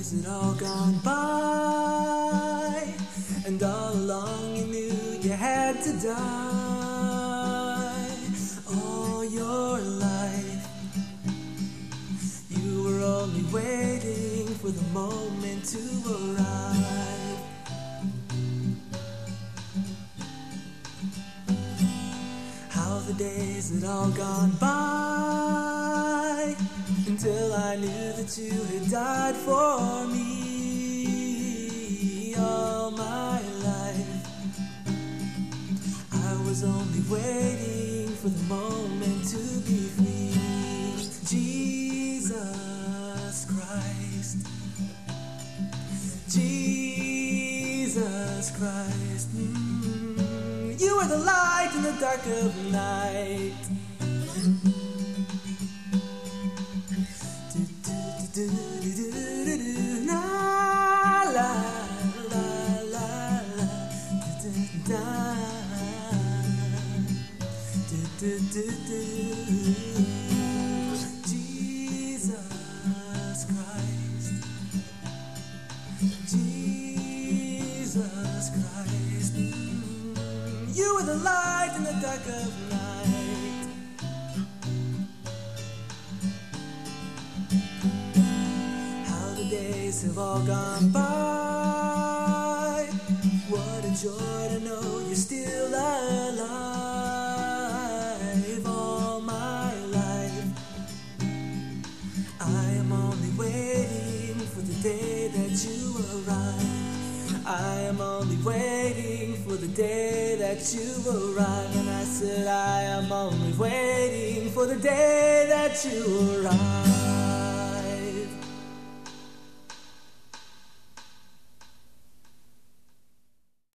days had all gone by, and all along you knew you had to die. All your life you were only waiting for the moment to arrive. How the days had all gone by, until I knew that you had died for me. All my life I was only waiting for the moment to be free. Jesus Christ, Jesus Christ, you are the light in the dark of night. Jesus Christ, Jesus Christ, you are the light in the dark of night. How the days have all gone by. What a joy to know you're still alive. All my life I am only waiting for the day that you arrive. I am only waiting for the day that you arrive. And I said I am only waiting for the day that you arrive.